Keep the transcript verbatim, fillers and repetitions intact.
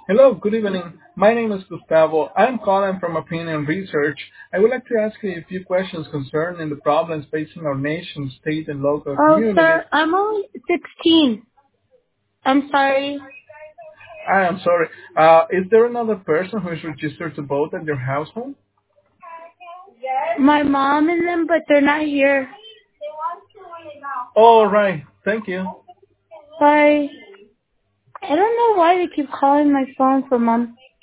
Hello, good evening. My name is Gustavo. I'm calling from Opinion Research. I would like to ask you a few questions concerning the problems facing our nation, state, and local Oh, communities. sir, I'm only sixteen. I'm sorry. I am sorry. Uh, is there another person who is registered to vote at your household? My mom and them, but they're not here. All right. Thank you. Sorry. I don't know why they keep calling my phone for mom.